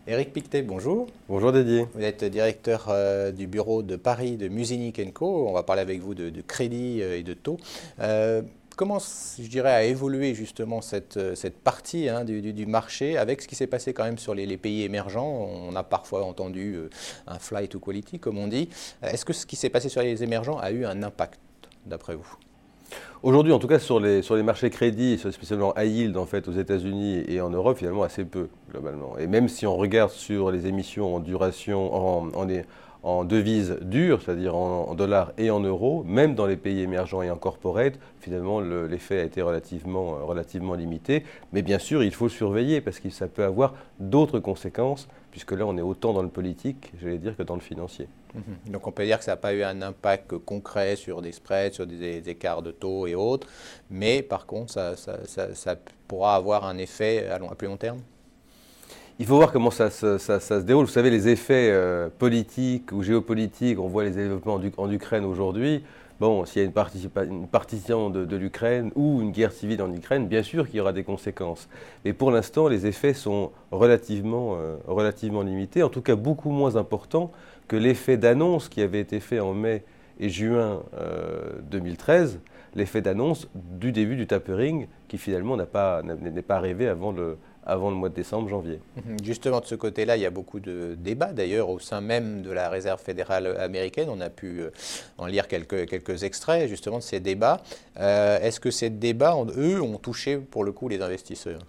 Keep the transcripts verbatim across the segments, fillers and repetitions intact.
Éric Pictet, bonjour. Bonjour Didier. Vous êtes directeur euh, du bureau de Paris de Musinich and Co. On va parler avec vous de, de crédit euh, et de taux. Euh, comment, je dirais, a évolué justement cette, euh, cette partie hein, du, du- du marché avec ce qui s'est passé quand même sur les, les pays émergents? On a parfois entendu euh, un flight to quality, comme on dit. Est-ce que ce qui s'est passé sur les émergents a eu un impact, d'après vous? Aujourd'hui, en tout cas, sur les, sur les marchés crédits, sur- spécialement high yield en fait, aux États-Unis et en Europe, finalement assez peu, globalement. Et même si on regarde sur les émissions en duration, en, en, é- en devises dures, c'est-à-dire en, en dollars et en euros, même dans les pays émergents et en corporate, finalement, le- l'effet a été relativement, euh, relativement limité. Mais bien sûr, il faut surveiller parce que ça peut avoir d'autres conséquences, puisque là, on est autant dans le politique, j'allais dire, que dans le financier. Mhm. Donc on peut dire que ça n'a pas eu un impact concret sur des spreads, sur des, des écarts de taux et autres, mais par contre ça, ça- ça- ça pourra avoir un effet à, long- à plus long terme. Il faut voir comment ça, se ça- ça se déroule. Vous savez, les effets euh, politiques ou géopolitiques, on voit les développements en, Uk- en Ukraine aujourd'hui. Bon, s'il y a une, participa- une partition de, de l'Ukraine ou une guerre civile en Ukraine, bien sûr qu'il y aura des conséquences. Mais pour l'instant, les effets sont relativement, euh, relativement limités, en tout cas beaucoup moins importants que l'effet d'annonce qui avait été fait en mai et juin euh, deux mille treize, l'effet d'annonce du début du tapering qui finalement n'a pas- n'a- n'est pas arrivé avant le, avant le mois de décembre, janvier. Mhm. Justement de ce côté-là, il y a beaucoup de débats d'ailleurs au sein même de la Réserve fédérale américaine. On a pu euh, en lire quelques, quelques extraits justement de ces débats. Euh, Est-ce que ces débats, ont- eux, ont touché pour le coup les investisseurs?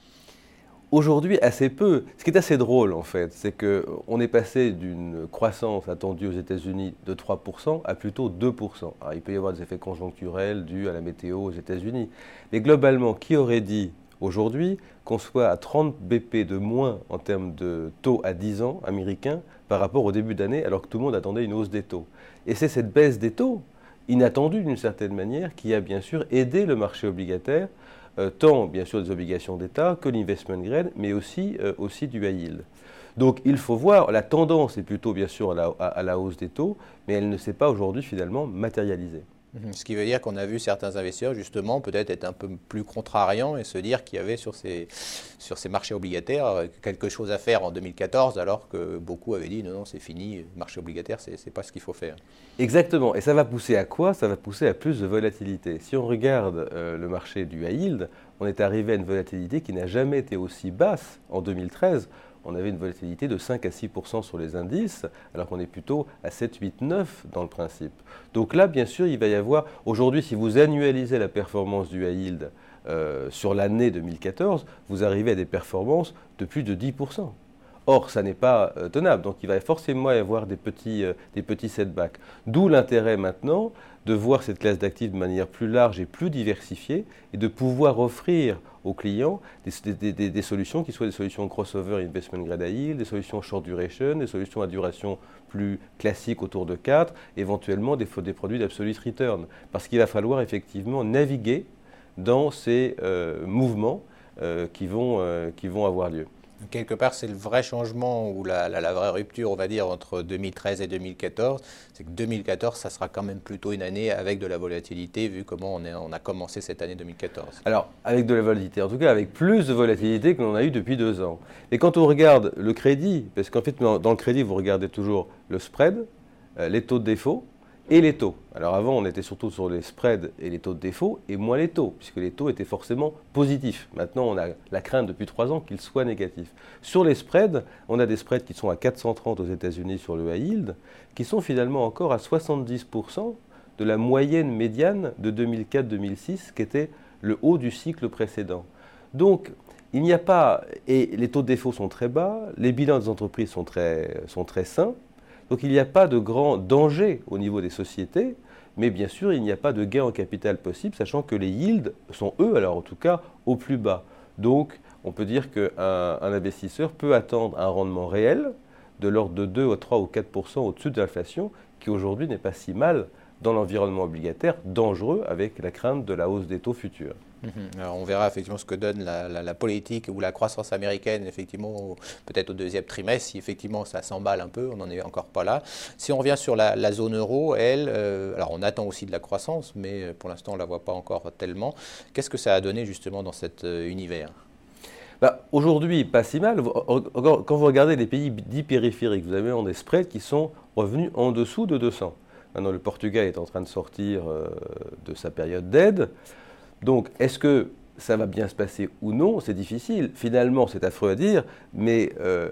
Aujourd'hui, assez peu. Ce qui est assez drôle, en fait, c'est qu'on est passé d'une croissance attendue aux États-Unis de trois pour cent à plutôt deux pour cent. Alors, il peut y avoir des effets conjoncturels dus à la météo aux États-Unis. Mais globalement, qui aurait dit aujourd'hui qu'on soit à trente B P de moins en termes de taux à dix ans américains par rapport au début d'année, alors que tout le monde attendait une hausse des taux? Et c'est cette baisse des taux, inattendue d'une certaine manière, qui a bien sûr aidé le marché obligataire, euh, tant bien sûr des obligations d'État que l'investment grade, mais aussi, euh, aussi du high yield. Donc il faut voir, la tendance est plutôt bien sûr à la, à- à la hausse des taux, mais elle ne s'est pas aujourd'hui finalement matérialisée. Mhm. Ce qui veut dire qu'on a vu certains investisseurs justement peut-être être un peu plus contrariants et se dire qu'il y avait sur ces, sur ces marchés obligataires euh, quelque chose à faire en deux mille quatorze alors que beaucoup avaient dit non, non, c'est fini, le marché obligataire, c'est c'est pas ce qu'il faut faire. Exactement, et ça va pousser à quoi? Ça va pousser à plus de volatilité. Si on regarde euh, le marché du high yield, on est arrivé à une volatilité qui n'a jamais été aussi basse en deux mille treize. On avait une volatilité de cinq à six pour cent sur les indices, alors qu'on est plutôt à sept, huit, neuf dans le principe. Donc là, bien sûr, il va y avoir, aujourd'hui, si vous annualisez la performance du high yield euh, sur l'année deux mille quatorze, vous arrivez à des performances de plus de dix pour cent. Or, ça n'est pas euh, tenable, donc il va forcément y avoir des petits, euh, des petits setbacks. D'où l'intérêt maintenant de voir cette classe d'actifs de manière plus large et plus diversifiée et de pouvoir offrir aux clients des, des- des- des solutions qui soient des solutions crossover investment grade high yield, des solutions short duration, des solutions à duration plus classique autour de quatre, éventuellement des, des produits d'absolute return. Parce qu'il va falloir effectivement naviguer dans ces euh, mouvements euh, qui, vont, euh, qui vont avoir lieu. Quelque part, c'est le vrai changement ou la, la- la vraie rupture, on va dire, entre deux mille treize et deux mille quatorze. C'est que deux mille quatorze, ça sera quand même plutôt une année avec de la volatilité, vu comment on, est- on a commencé cette année deux mille quatorze. Alors, avec de la volatilité, en tout cas avec plus de volatilité que l'on a eu depuis deux ans. Et quand on regarde le crédit, parce qu'en fait, dans dans le crédit, vous regardez toujours le spread, euh, les taux de défaut et les taux. Alors avant, on était surtout sur les spreads et les taux de défaut, et moins les taux, puisque les taux étaient forcément positifs. Maintenant, on a la crainte depuis trois ans qu'ils soient négatifs. Sur les spreads, on a des spreads qui sont à quatre cent trente aux États-Unis sur le high yield, qui sont finalement encore à soixante-dix pour cent de la moyenne médiane de deux mille quatre deux mille six, qui était le haut du cycle précédent. Donc, il n'y a pas, et les taux de défaut sont très bas, les bilans des entreprises sont très, sont très sains, donc il n'y a pas de grand danger au niveau des sociétés, mais bien sûr, il n'y a pas de gain en capital possible, sachant que les yields sont, eux, alors en tout cas, au plus bas. Donc, on peut dire qu'un un investisseur peut attendre un rendement réel de l'ordre de deux, trois ou quatre pour cent au-dessus de l'inflation, qui aujourd'hui n'est pas si mal dans l'environnement obligataire, dangereux avec la crainte de la hausse des taux futurs. Mhm. Alors on verra effectivement ce que donne la, la- la politique ou la croissance américaine, effectivement, au- peut-être au deuxième trimestre, si effectivement ça s'emballe un peu, on n'en est encore pas là. Si on revient sur la, la zone euro, elle, euh, alors on attend aussi de la croissance, mais pour l'instant on ne la voit pas encore tellement. Qu'est-ce que ça a donné justement dans cet euh, univers? Bah, aujourd'hui, pas si mal. Quand vous regardez les pays dits périphériques, vous avez des spreads qui sont revenus en dessous de deux cents. Maintenant, le Portugal est en train de sortir de sa période d'aide. Donc, est-ce que ça va bien se passer ou non? C'est difficile. Finalement, c'est affreux à dire, mais euh,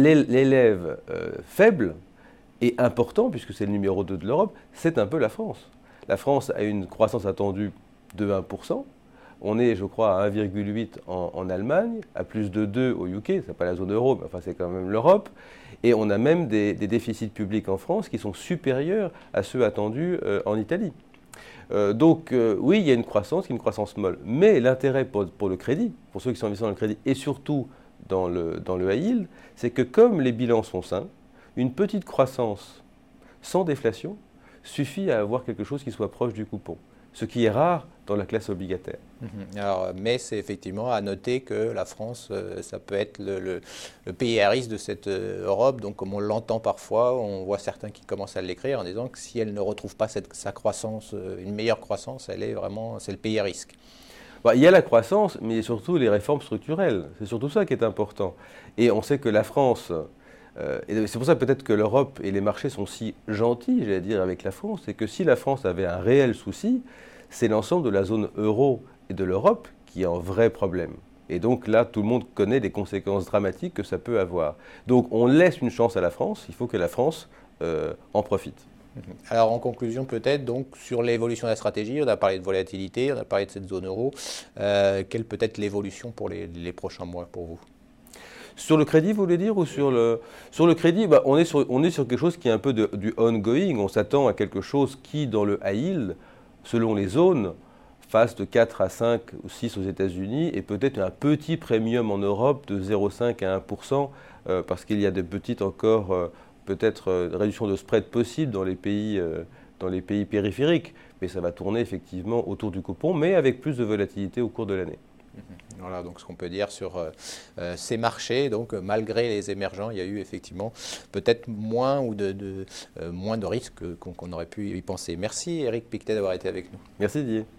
l'élève euh, faible et important, puisque c'est le numéro deux de l'Europe, c'est un peu la France. La France a une croissance attendue de un pour cent. On est, je crois, à un virgule huit en, en Allemagne, à plus de deux au U K, c'est pas la zone euro, mais enfin c'est quand même l'Europe. Et on a même des, des déficits publics en France qui sont supérieurs à ceux attendus euh, en Italie. Euh, donc euh, oui, il y a une croissance, qui est une croissance molle. Mais l'intérêt pour, pour le crédit, pour ceux qui sont investisseurs dans le crédit, et surtout dans le, dans le high yield, c'est que comme les bilans sont sains, une petite croissance sans déflation suffit à avoir quelque chose qui soit proche du coupon, ce qui est rare dans la classe obligataire. Alors, mais c'est effectivement à noter que la France, euh, ça peut être le, le, le pays à risque de cette euh, Europe. Donc, comme on l'entend parfois, on voit certains qui commencent à l'écrire en disant que si elle ne retrouve pas cette, sa croissance, euh, une meilleure croissance, elle est vraiment, c'est le pays à risque. Bah, il y a la croissance, mais surtout les réformes structurelles. C'est surtout ça qui est important. Et on sait que la France, euh, et c'est pour ça peut-être que l'Europe et les marchés sont si gentils, j'allais dire, avec la France, c'est que si la France avait un réel souci, c'est l'ensemble de la zone euro et de l'Europe qui est un vrai problème. Et donc là, tout le monde connaît les conséquences dramatiques que ça peut avoir. Donc on laisse une chance à la France, il faut que la France euh, en profite. Alors en conclusion peut-être, donc sur l'évolution de la stratégie, on a parlé de volatilité, on a parlé de cette zone euro. Euh, quelle peut être l'évolution pour les, les prochains mois pour vous? Sur le crédit, vous voulez dire, ou sur le, sur le crédit, bah, on, est sur, on est sur quelque chose qui est un peu de, du ongoing. On s'attend à quelque chose qui, dans le high yield, selon les zones, fasse de quatre à cinq ou six aux États-Unis et peut-être un petit premium en Europe de zéro virgule cinq à un pour cent euh, parce qu'il y a des petites encore euh, peut-être euh, réductions de spread possibles dans les pays, euh, dans les pays périphériques. Mais ça va tourner effectivement autour du coupon, mais avec plus de volatilité au cours de l'année. Voilà donc ce qu'on peut dire sur euh, euh, ces marchés. Donc euh, malgré les émergents, il y a eu effectivement peut-être moins ou de, de euh, moins de risques qu'on qu'on aurait pu y penser. Merci Éric Piquetet d'avoir été avec nous. Merci Didier.